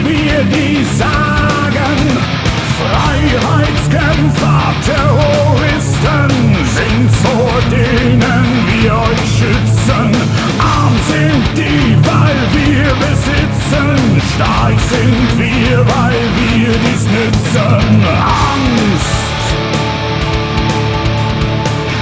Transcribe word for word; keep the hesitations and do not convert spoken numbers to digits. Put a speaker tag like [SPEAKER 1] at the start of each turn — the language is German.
[SPEAKER 1] wir die sagen. Freiheitskämpfer, Terroristen sind vor denen wir euch schützen. Arm sind die, weil wir besitzen. Stark sind wir, weil wir dies nützen. Angst